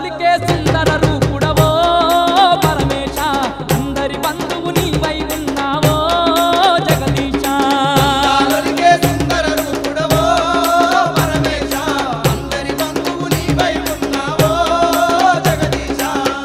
అందాలొలికే సుందర రూపుడవో పరమేశ అందరి బంధువు నీవై ఉన్నావో జగదీశ అందాలొలికే సుందర రూపుడవో పరమేశ అందరి బంధువు నీవై ఉన్నావో జగదీశ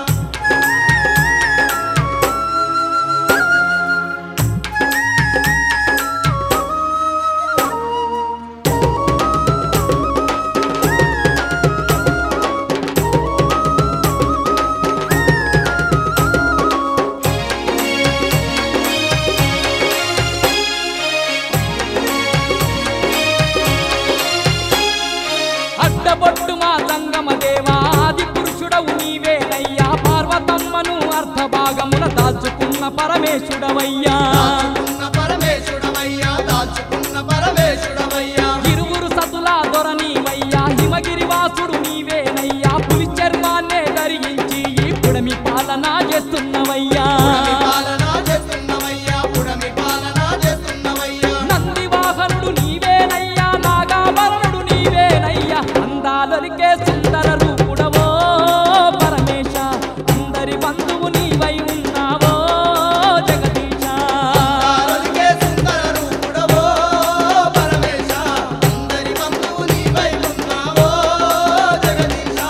అడ్డబొట్టు మా సంగమ దేవా ఆది పురుషుడవు నీవేనయ్యా పార్వతమ్మను అర్ధభాగమున దాచుకున్న పరమేశుడవయ్యా దాచుకున్న పరమేశుడవయ్యా దాచుకున్న పరమేశుడవయ్యా ఇరువురు సతుల దొర నీవయ్యా హిమగిరివాసుడు నీవేనయ్యా పులి చర్మాన్నే ధరించి ఈ పుడమి పాలన చేస్తున్నవయ్యా పుడమి పాలన చేస్తున్నవయ్యా పుడమి పాలన చేస్తున్నవయ్యా నంది వాహనుడు నీవేనయ్యా నాగాభరణుడు నీవేనయ్యా అందాలొలికే సుందర రూపుడవో పరమేశ అందరి బంధువు నీవై ఉన్నావో జగదీశ అందాలొలికే సుందర రూపుడవో పరమేశ అందరి బంధువు నీవై ఉన్నావో జగదీశ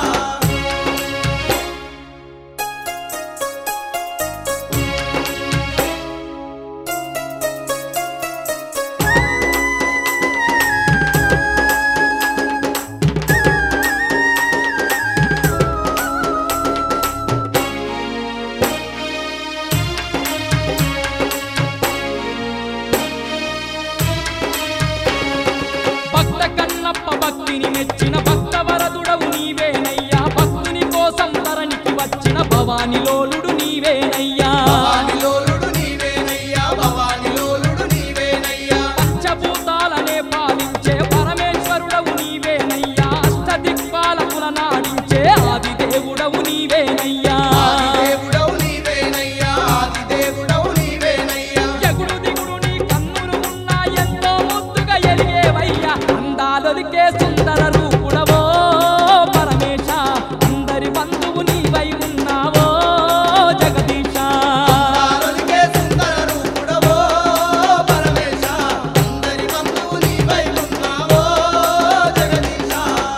భక్త కన్నప్ప భక్తిని మెచ్చిన భక్తవరదుడవు నీవేనయ్యా భక్తుని కోసం ధరణికి వచ్చిన భవానిలోలుడు నీవేనయ్యా భవానిలోలుడు నీవేనయ్యా భవానిలోలుడు నీవేనయ్యా పంచభూతాలనే పాలించే పరమేశ్వరుడవు నీవేనయ్యా అష్టదిక్పాలకుల నాడించే ఆదిదేవుడవు నీవేనయ్యా ఆదిదేవుడవు నీవేనయ్యా ఆదిదేవుడవు నీవేనయ్యా ఎగుడు దిగుడు నీ కన్నులు ఉన్నా ఎంతో ముద్దుగా ఎలిగేవయ్యా అందాలొలికే సుందర రూపుడవో పరమేశ అందరి బంధువు నీవై ఉన్నావో జగదీశ అందాలొలికే సుందర రూపుడవో పరమేశ అందరి బంధువు నీవై ఉన్నావో జగదీశ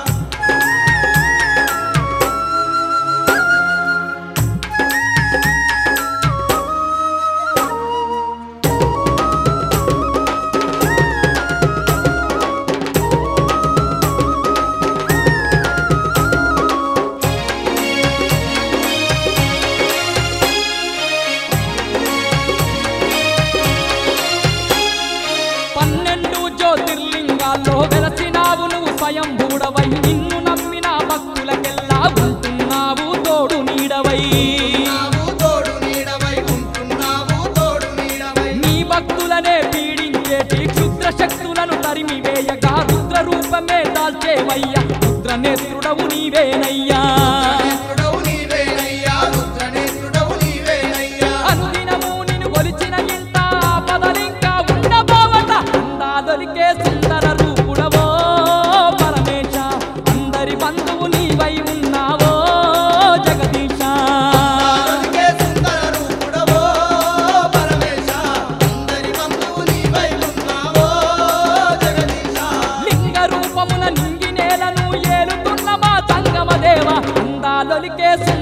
పన్నెండు జ్యోతిర్లింగాల్లో వెలసినావు నువ్వు స్వయంభూడవై నిన్ను నమ్మిన భక్తులకెల్లా ఉంటున్నావు తోడు నీడవై ఉన్నావు తోడు నీడవై ఉంటున్నావు తోడు నీడవై నీ భక్తులనే పీడించేటి క్షుద్ర శక్తులను తరిమివేయగా రుద్ర రూపమే దాల్చేవయ్యా రుద్ర నేత్రుడవు నీవేనయ్యా రుద్రనేత్రుడవు నీవేనయ్యా రుద్రనేత్రుడవు నీవేనయ్యా అనుదినము నిన్ను కొలిచిన ఇంత పదలింకా ఉండబోవట అందాలొలికే సుందర రూపుడవో పరమేశ అందరి బంధువు నీవై ఉన్నావో జగదీశ అందాలొలికే సుందర రూపుడవో పరమేశ అందరి బంధువు నీవై ఉన్నావో జగదీశ లింగ రూపమున నింగి నేలను ఏలుతున్న మా సంగమ దేవ అందాలొలికే